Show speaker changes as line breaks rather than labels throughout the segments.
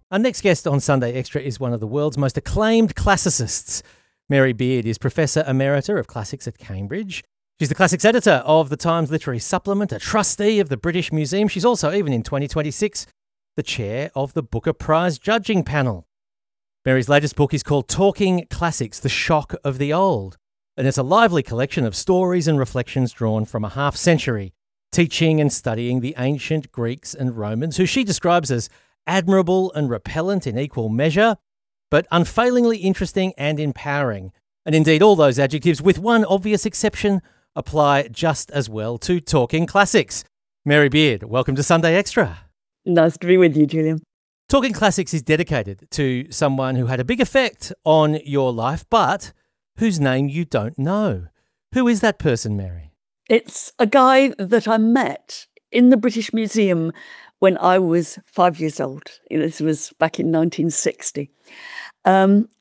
Our next guest on Sunday Extra is one of the world's most acclaimed classicists. Mary Beard is Professor Emerita of Classics at Cambridge. She's the Classics Editor of the Times Literary Supplement, a trustee of the British Museum. She's also, even in 2026, the chair of the Booker Prize judging panel. Mary's latest book is called Talking Classics, The Shock of the Old, and it's a lively collection of stories and reflections drawn from a half-century, teaching and studying the ancient Greeks and Romans, who she describes as admirable and repellent in equal measure, but unfailingly interesting and empowering. And indeed, all those adjectives, with one obvious exception, apply just as well to Talking Classics. Mary Beard, welcome to Sunday Extra.
Nice to be with you, Julian.
Talking Classics is dedicated to someone who had a big effect on your life, but whose name you don't know. Who is that person, Mary?
It's a guy that I met in the British Museum when I was 5 years old. This was back in 1960. And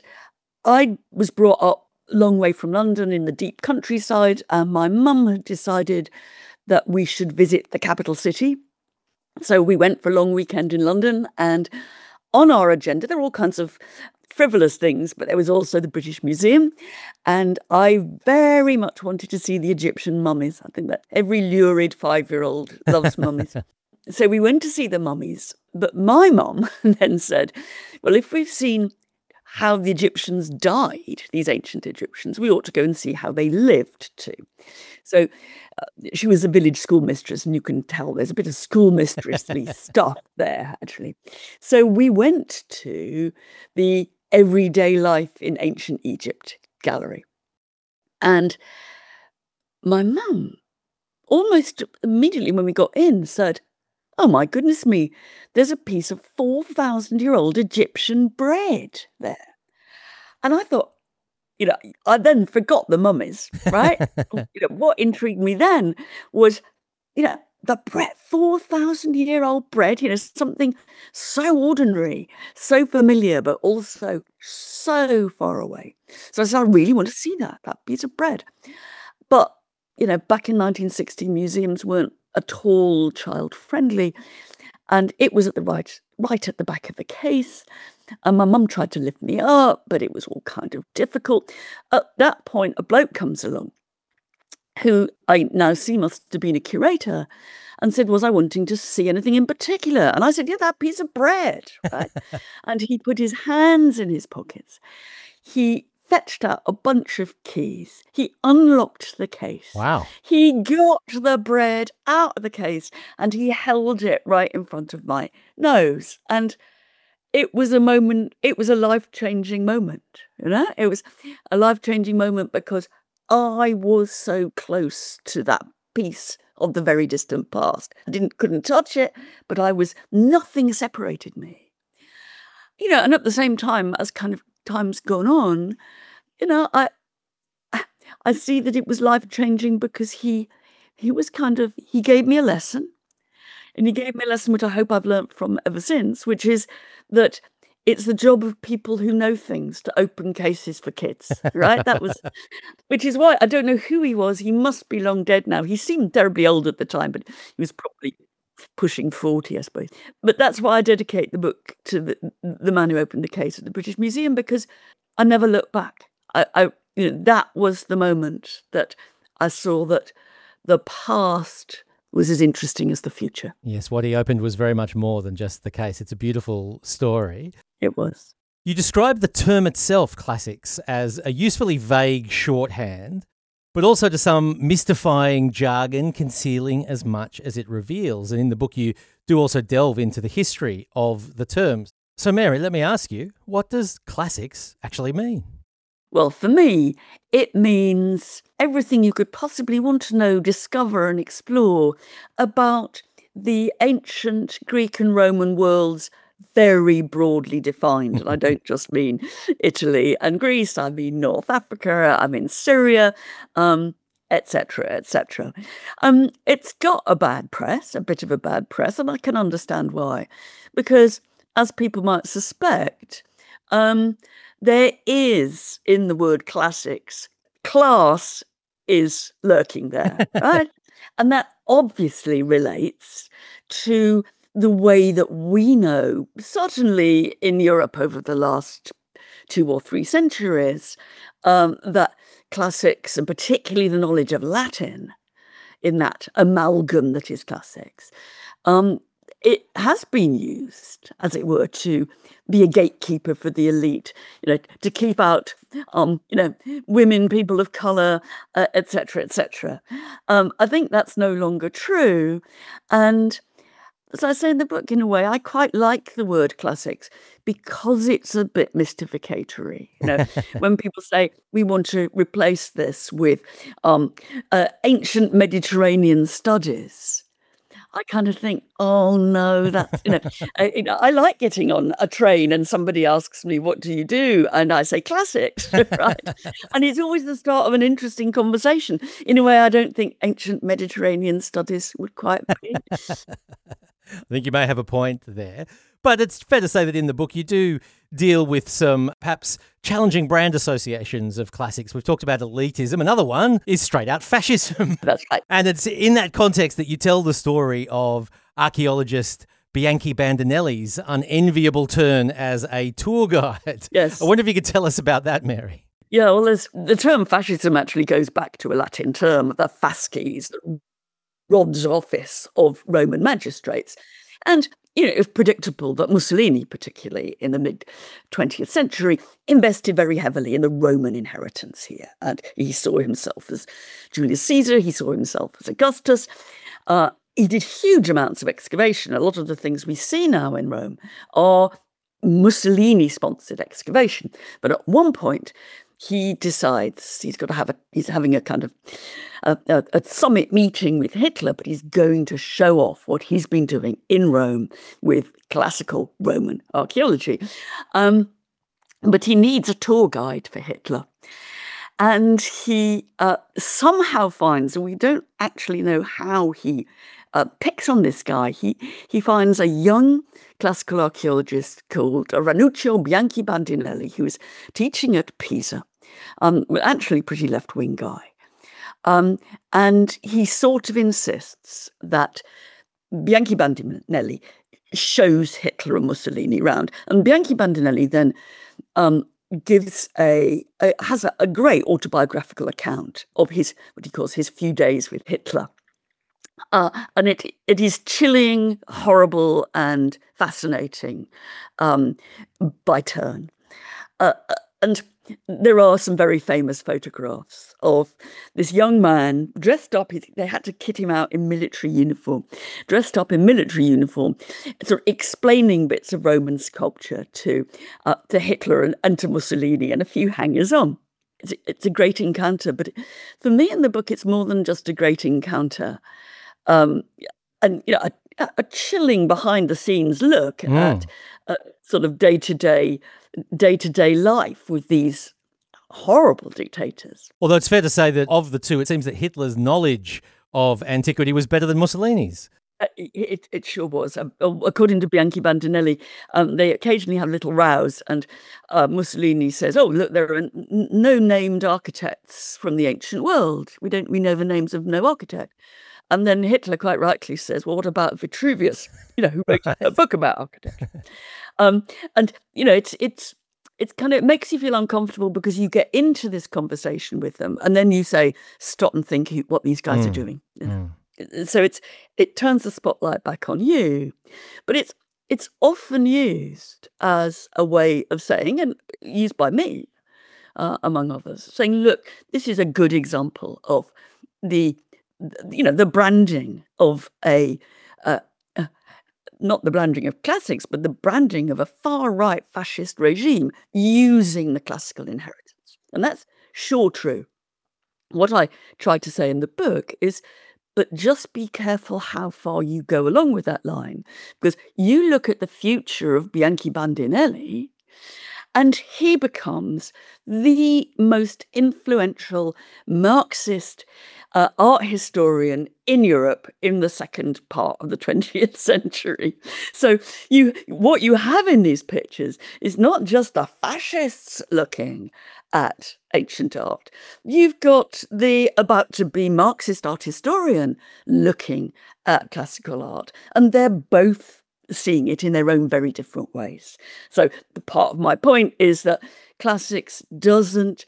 I was brought up a long way from London in the deep countryside, and my mum had decided that we should visit the capital city. So we went for a long weekend in London, and on our agenda, there were all kinds of frivolous things, but there was also the British Museum, and I very much wanted to see the Egyptian mummies. I think that every lurid 5-year-old loves mummies. So we went to see the mummies, but my mum then said, well, if we've seen how the Egyptians died, these ancient Egyptians, we ought to go and see how they lived too. So she was a village schoolmistress, and you can tell there's a bit of schoolmistressly stuff there, actually. So we went to the Everyday Life in Ancient Egypt gallery. And my mum, almost immediately when we got in, said, oh my goodness me, there's a piece of 4,000-year-old Egyptian bread there. And I thought, I then forgot the mummies, right? What intrigued me then was, the bread, 4,000-year-old bread, something so ordinary, so familiar, but also so far away. So I said, I really want to see that piece of bread. But, back in 1960, museums weren't at all child-friendly, and it was at the right at the back of the case. And my mum tried to lift me up, but it was all kind of difficult. At that point, a bloke comes along, who I now see must have been a curator, and said, was I wanting to see anything in particular? And I said, yeah, that piece of bread, right? And he put his hands in his pockets. He fetched out a bunch of keys. He unlocked the case.
Wow.
He got the bread out of the case, and he held it right in front of my nose. And it was a moment, it was a life-changing moment, It was a life-changing moment because I was so close to that piece of the very distant past. I couldn't touch it, but nothing separated me. And at the same time, as kind of time's gone on, I see that it was life-changing because he gave me a lesson. And he gave me a lesson which I hope I've learnt from ever since, which is that it's the job of people who know things to open cases for kids, right? Which is why I don't know who he was. He must be long dead now. He seemed terribly old at the time, but he was probably pushing 40, I suppose. But that's why I dedicate the book to the man who opened the case at the British Museum, because I never looked back. That was the moment that I saw that the past was as interesting as the future.
Yes, what he opened was very much more than just the case. It's a beautiful story.
It was.
You describe the term itself, classics, as a usefully vague shorthand, but also to some mystifying jargon concealing as much as it reveals. And in the book, you do also delve into the history of the terms. So, Mary, let me ask you, what does classics actually mean?
Well, for me, it means everything you could possibly want to know, discover and explore about the ancient Greek and Roman worlds, very broadly defined. And I don't just mean Italy and Greece, I mean North Africa, I mean Syria, etc., etc. It's got a bit of a bad press, and I can understand why. Because, as people might suspect, there is, in the word classics, class is lurking there, right? And that obviously relates to the way that we know, certainly in Europe over the last 2 or 3 centuries, that classics, and particularly the knowledge of Latin, in that amalgam that is classics, it has been used, as it were, to be a gatekeeper for the elite, to keep out, women, people of colour, etc., etc. I think that's no longer true. And as I say in the book, in a way, I quite like the word classics because it's a bit mystificatory. When people say we want to replace this with ancient Mediterranean studies, I kind of think, oh no, that's, I like getting on a train and somebody asks me, what do you do? And I say classics, right? And it's always the start of an interesting conversation. In a way, I don't think ancient Mediterranean studies would quite be.
I think you may have a point there. But it's fair to say that in the book you do deal with some perhaps challenging brand associations of classics. We've talked about elitism. Another one is straight out fascism.
That's right.
And it's in that context that you tell the story of archaeologist Bianchi Bandinelli's unenviable turn as a tour guide.
Yes.
I wonder if you could tell us about that, Mary.
Yeah, well, the term fascism actually goes back to a Latin term, the fasces, Rod's office of Roman magistrates. And, it was predictable that Mussolini, particularly in the mid-20th century, invested very heavily in the Roman inheritance here. And he saw himself as Julius Caesar, he saw himself as Augustus. He did huge amounts of excavation. A lot of the things we see now in Rome are Mussolini-sponsored excavation. But at one point, he decides he's having a kind of a summit meeting with Hitler, but he's going to show off what he's been doing in Rome with classical Roman archaeology. But he needs a tour guide for Hitler. And he somehow finds, and we don't actually know how he picks on this guy, he finds a young classical archaeologist called Ranuccio Bianchi Bandinelli, who is teaching at Pisa. Actually a pretty left-wing guy. And he sort of insists that Bianchi Bandinelli shows Hitler and Mussolini around. And Bianchi Bandinelli then has a great autobiographical account of what he calls his few days with Hitler. And it is chilling, horrible, and fascinating by turn. And there are some very famous photographs of this young man dressed up. They had to kit him out in military uniform, dressed up in military uniform, sort of explaining bits of Roman sculpture to Hitler and to Mussolini and a few hangers-on. It's a great encounter, but for me in the book, it's more than just a great encounter. And a chilling behind-the-scenes look at sort of day-to-day life with these horrible dictators.
Although it's fair to say that of the two, it seems that Hitler's knowledge of antiquity was better than Mussolini's.
It sure was. According to Bianchi Bandinelli, they occasionally have little rows, and Mussolini says, "Oh, look, there are no named architects from the ancient world. We know the names of no architect." And then Hitler quite rightly says, "Well, what about Vitruvius? Who wrote a book about architecture?" And it's kind of, it makes you feel uncomfortable because you get into this conversation with them, and then you say, "Stop and think what these guys are doing." So it turns the spotlight back on you, but it's often used as a way of saying, and used by me, among others, saying, "Look, this is a good example of the branding of not the branding of classics, but the branding of a far-right fascist regime using the classical inheritance." And that's sure true. What I try to say in the book is, but just be careful how far you go along with that line, because you look at the future of Bianchi Bandinelli, and he becomes the most influential Marxist art historian in Europe in the second part of the 20th century. So what you have in these pictures is not just the fascists looking at ancient art. You've got the about-to-be Marxist art historian looking at classical art, and they're both seeing it in their own very different ways. So the part of my point is that classics doesn't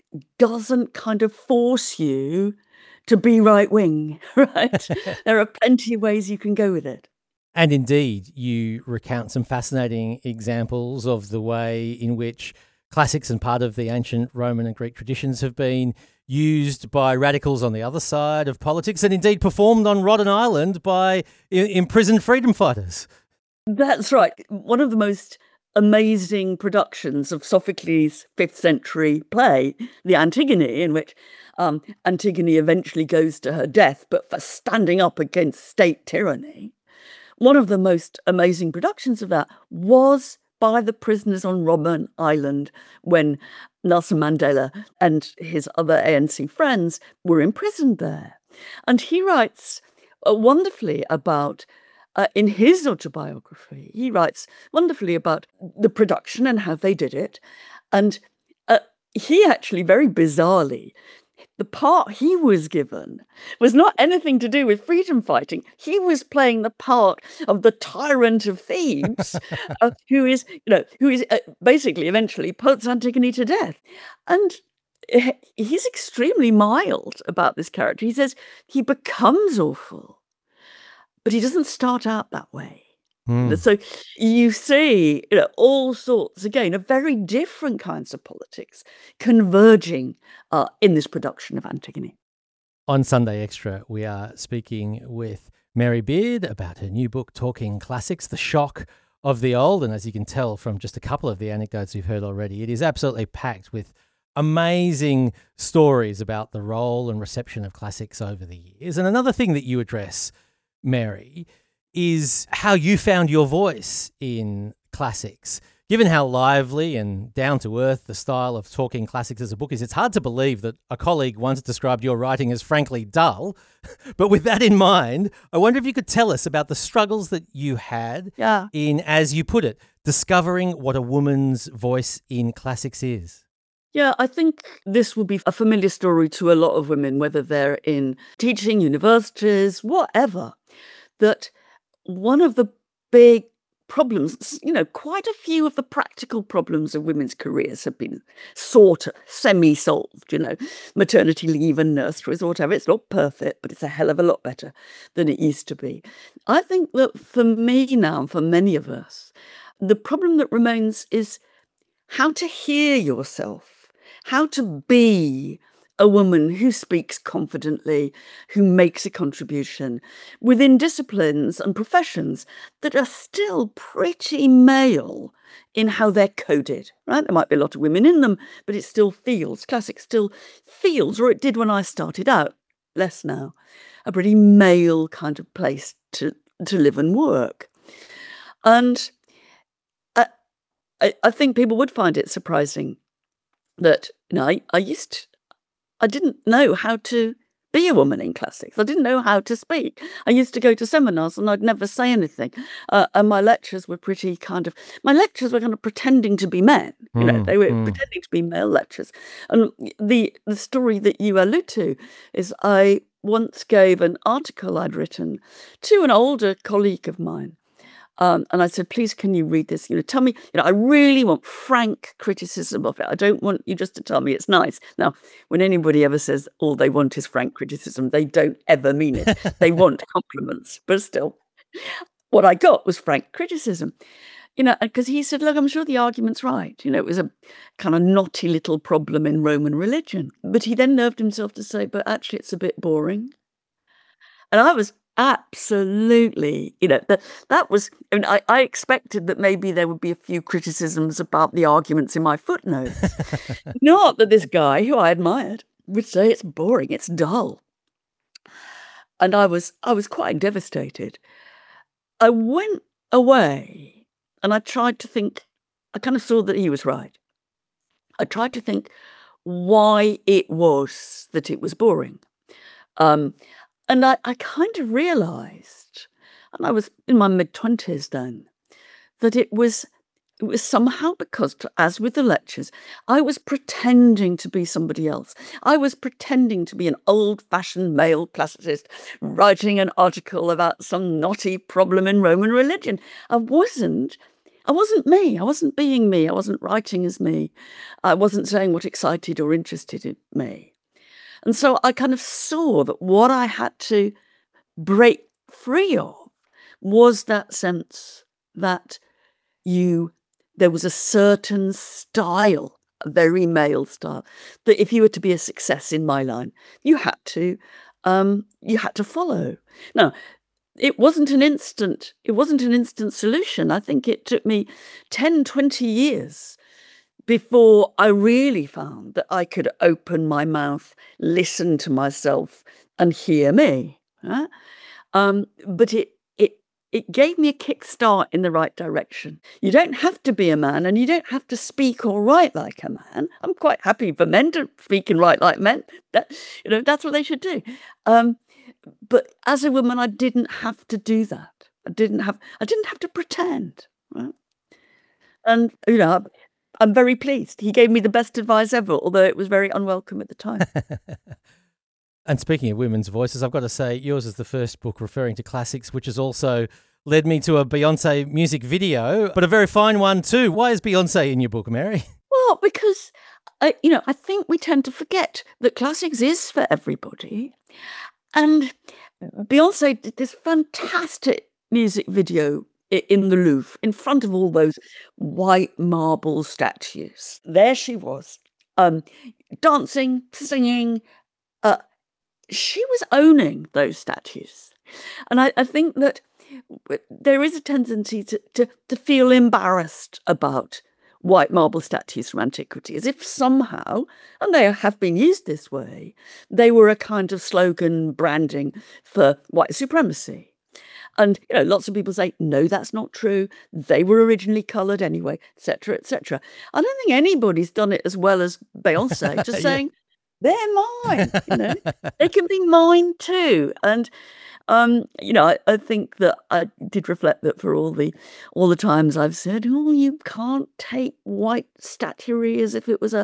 kind of force you to be right wing, right? There are plenty of ways you can go with it.
And indeed, you recount some fascinating examples of the way in which classics and part of the ancient Roman and Greek traditions have been used by radicals on the other side of politics, and indeed performed on Rodden Island by imprisoned freedom fighters.
That's right. One of the most amazing productions of Sophocles' 5th century play, The Antigone, in which Antigone eventually goes to her death, but for standing up against state tyranny. One of the most amazing productions of that was by the prisoners on Robben Island when Nelson Mandela and his other ANC friends were imprisoned there. And he writes wonderfully about, in his autobiography, he writes wonderfully about the production and how they did it. And he actually, very bizarrely, the part he was given was not anything to do with freedom fighting. He was playing the part of the tyrant of Thebes, who is basically eventually puts Antigone to death. And he's extremely mild about this character. He says he becomes awful, but he doesn't start out that way. So you see, all sorts, again, of very different kinds of politics converging in this production of Antigone.
On Sunday Extra, we are speaking with Mary Beard about her new book, Talking Classics, The Shock of the Old. And as you can tell from just a couple of the anecdotes you've heard already, it is absolutely packed with amazing stories about the role and reception of classics over the years. And another thing that you address, Mary, is how you found your voice in classics. Given how lively and down-to-earth the style of Talking Classics as a book is, it's hard to believe that a colleague once described your writing as frankly dull. But with that in mind, I wonder if you could tell us about the struggles that you had in, as you put it, discovering what a woman's voice in classics is.
Yeah, I think this will be a familiar story to a lot of women, whether they're in teaching, universities, whatever, that one of the big problems, quite a few of the practical problems of women's careers have been sort of semi-solved, maternity leave and nurseries or whatever. It's not perfect, but it's a hell of a lot better than it used to be. I think that for me now, for many of us, the problem that remains is how to hear yourself, how to be a woman who speaks confidently, who makes a contribution within disciplines and professions that are still pretty male in how they're coded, right? There might be a lot of women in them, but it still feels, classics still feels, or it did when I started out, less now, a pretty male kind of place to live and work. And I think people would find it surprising that, I didn't know how to be a woman in classics. I didn't know how to speak. I used to go to seminars and I'd never say anything. And my lectures were kind of pretending to be men. They were pretending to be male lectures. And the story that you allude to is I once gave an article I'd written to an older colleague of mine. And I said, please, can you read this? Tell me, I really want frank criticism of it. I don't want you just to tell me it's nice. Now, when anybody ever says all they want is frank criticism, they don't ever mean it. They want compliments. But still, what I got was frank criticism. Because he said, look, I'm sure the argument's right. It was a kind of knotty little problem in Roman religion. But he then nerved himself to say, but actually it's a bit boring. And I was absolutely, that was, I expected that maybe there would be a few criticisms about the arguments in my footnotes. Not that this guy, who I admired, would say it's boring, it's dull. And I was quite devastated. I went away and I tried to think, I kind of saw that he was right. I tried to think why it was that it was boring. And I kind of realised, and I was in my mid-20s then, that it was it was somehow because, as with the lectures, I was pretending to be somebody else. I was pretending to be an old-fashioned male classicist writing an article about some knotty problem in Roman religion. I wasn't me. I wasn't being me. I wasn't writing as me. I wasn't saying what excited or interested in me. And so I kind of saw that what I had to break free of was that sense that there was a certain style, a very male style, that if you were to be a success in my line, you had to follow. Now, it wasn't an instant solution. I think it took me 10, 20 years before I really found that I could open my mouth, listen to myself, and hear me. Right? But it gave me a kickstart in the right direction. You don't have to be a man, and you don't have to speak or write like a man. I'm quite happy for men to speak and write like men. That's what they should do. But as a woman, I didn't have to do that. I didn't have to pretend. Right? And I'm very pleased. He gave me the best advice ever, although it was very unwelcome at the time.
And speaking of women's voices, I've got to say yours is the first book referring to classics, which has also led me to a Beyonce music video, but a very fine one too. Why is Beyonce in your book, Mary?
Well, because, I think we tend to forget that classics is for everybody. And Beyonce did this fantastic music video in the Louvre, in front of all those white marble statues. There she was, dancing, singing. She was owning those statues. And I think that there is a tendency to feel embarrassed about white marble statues from antiquity, as if somehow, and they have been used this way, they were a kind of slogan branding for white supremacy. And, lots of people say, no, that's not true. They were originally coloured anyway, etc., etc. I don't think anybody's done it as well as Beyonce, just saying, they're mine, they can be mine too. And, I think that I did reflect that for all the times I've said, oh, you can't take white statuary as if it was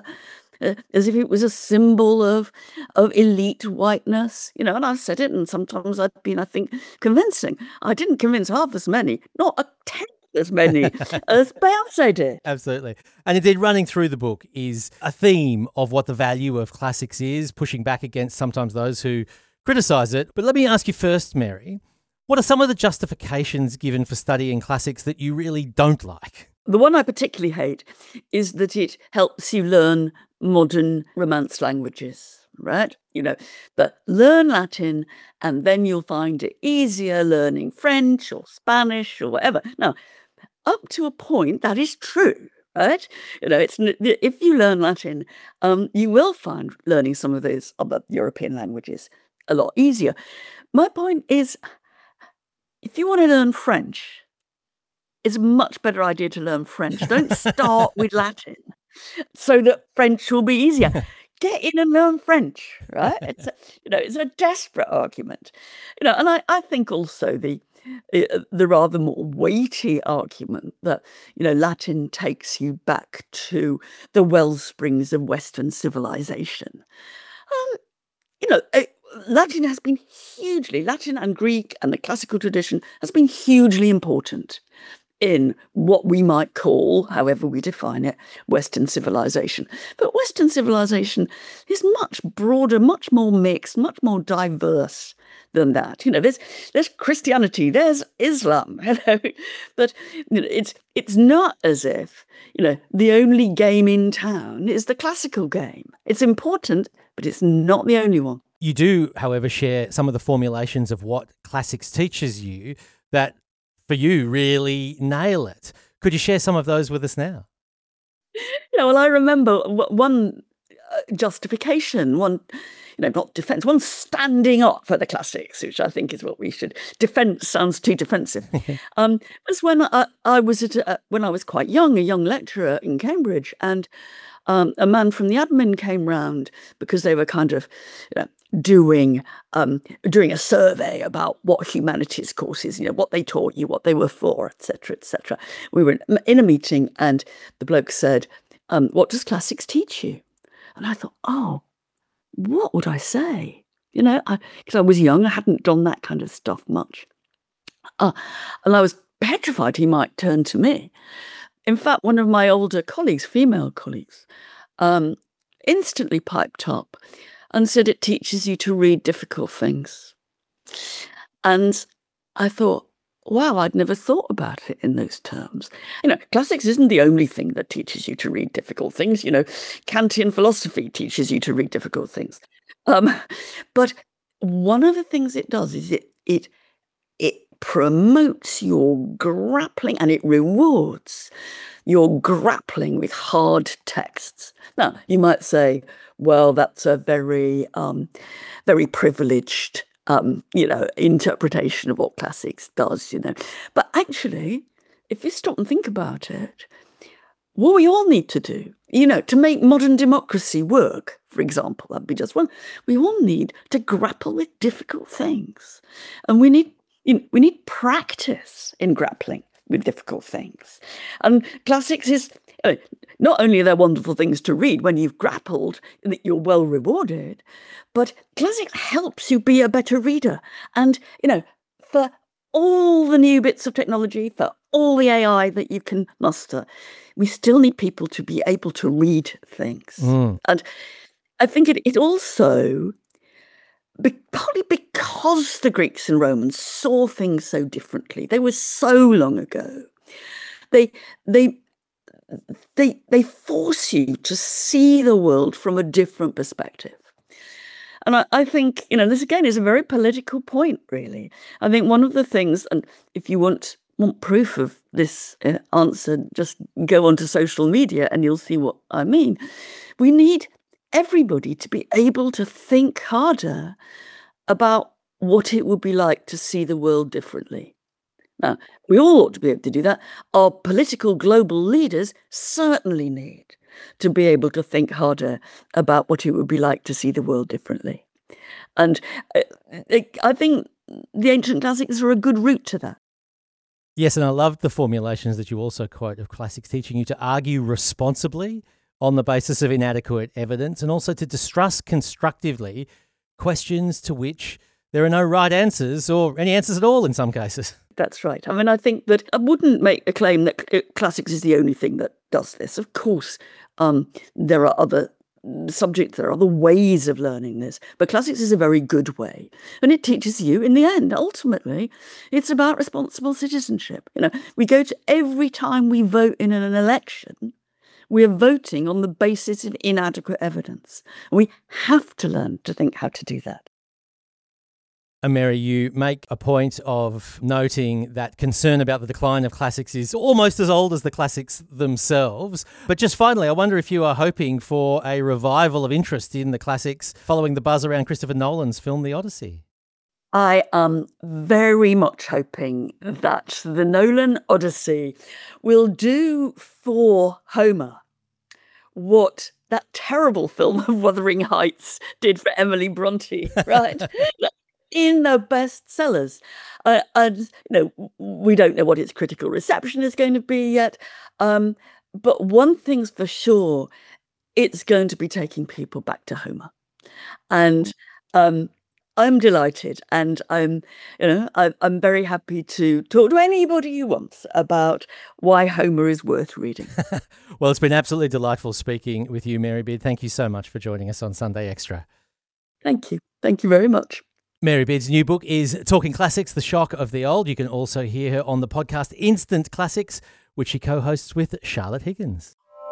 a symbol of elite whiteness, and I've said it, and sometimes I've been, I think, convincing. I didn't convince half as many, not a tenth as many as Beyonce did.
Absolutely. And indeed, running through the book is a theme of what the value of classics is, pushing back against sometimes those who criticise it. But let me ask you first, Mary, what are some of the justifications given for studying classics that you really don't like?
The one I particularly hate is that it helps you learn modern Romance languages, right? But learn Latin and then you'll find it easier learning French or Spanish or whatever. Now, up to a point, that is true, right? If you learn Latin, you will find learning some of those other European languages a lot easier. My point is, if you want to learn French, it's a much better idea to learn French. Don't start with Latin so that French will be easier. Get in and learn French, right? It's a desperate argument, and I think also the rather more weighty argument that, Latin takes you back to the wellsprings of Western civilization. Latin and Greek and the classical tradition has been hugely important in what we might call, however we define it, Western civilization. But Western civilization is much broader, much more mixed, much more diverse than that. There's Christianity, there's Islam, but it's not as if, the only game in town is the classical game. It's important, but it's not the only one.
You do, however, share some of the formulations of what classics teaches you that, for you, really nail it. Could you share some of those with us now?
Well, I remember one justification, one, not defense, one standing up for the classics, which I think is what we should. Defense sounds too defensive. Was when I was when I was quite young, a young lecturer in Cambridge, and a man from the admin came round because they were kind of doing a survey about what humanities courses, what they taught you, what they were for, etc., etc. We were in a meeting, and the bloke said, "What does classics teach you?" And I thought, oh, what would I say? Because I was young, I hadn't done that kind of stuff much, and I was petrified he might turn to me. In fact, one of my older colleagues, female colleagues, instantly piped up and said it teaches you to read difficult things. And I thought, wow, I'd never thought about it in those terms. Classics isn't the only thing that teaches you to read difficult things. Kantian philosophy teaches you to read difficult things. But one of the things it does is it promotes your grappling, and it rewards your grappling with hard texts. Now, you might say, well, that's a very, very privileged, interpretation of what classics does, But actually, if you stop and think about it, what we all need to do, to make modern democracy work, for example, that'd be just one, we all need to grapple with difficult things. And we need practice in grappling with difficult things. And classics is, not only are there wonderful things to read when you've grappled, that you're well rewarded, but classics helps you be a better reader. And, for all the new bits of technology, for all the AI that you can muster, we still need people to be able to read things. And I think it also, partly because the Greeks and Romans saw things so differently, they were so long ago, they force you to see the world from a different perspective. And I think, this again is a very political point, really. I think one of the things, and if you want proof of this answer, just go onto social media and you'll see what I mean. We need everybody to be able to think harder about what it would be like to see the world differently. Now, we all ought to be able to do that. Our political global leaders certainly need to be able to think harder about what it would be like to see the world differently. And I think the ancient classics are a good route to that.
Yes, and I love the formulations that you also quote of classics teaching you to argue responsibly on the basis of inadequate evidence, and also to distrust constructively questions to which there are no right answers, or any answers at all in some cases.
That's right. I mean, I think that I wouldn't make a claim that classics is the only thing that does this. Of course, there are other subjects, there are other ways of learning this, but classics is a very good way. And it teaches you, in the end, ultimately, it's about responsible citizenship. We go to every time we vote in an election, we are voting on the basis of inadequate evidence. We have to learn to think how to do that.
And Mary, you make a point of noting that concern about the decline of classics is almost as old as the classics themselves. But just finally, I wonder if you are hoping for a revival of interest in the classics following the buzz around Christopher Nolan's film The Odyssey.
I am very much hoping that the Nolan Odyssey will do for Homer what that terrible film of Wuthering Heights did for Emily Bronte, right? In the bestsellers. And, we don't know what its critical reception is going to be yet. But one thing's for sure, it's going to be taking people back to Homer. And I'm delighted, and I'm very happy to talk to anybody who wants about why Homer is worth reading.
Well, it's been absolutely delightful speaking with you, Mary Beard. Thank you so much for joining us on Sunday Extra.
Thank you. Thank you very much.
Mary Beard's new book is Talking Classics, The Shock of the Old. You can also hear her on the podcast Instant Classics, which she co-hosts with Charlotte Higgins.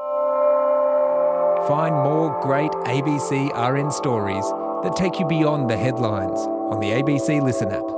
Find more great ABC RN stories that take you beyond the headlines on the ABC Listen app.